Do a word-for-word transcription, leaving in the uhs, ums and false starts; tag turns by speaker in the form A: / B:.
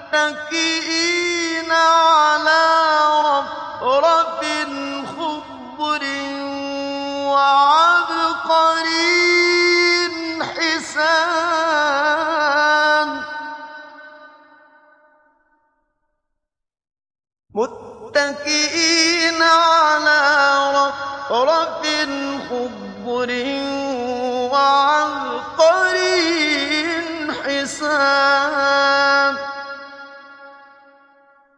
A: مُتَّكِئِينَ عَلَىٰ رَفْرَفٍ خُضْرٍ وَعَبْقَرِيٍّ حِسَانٍ مُتَّكِئِينَ عَلَىٰ رَفْرَفٍ خُضْرٍ وَعَبْقَرِيٍّ حِسَانٍ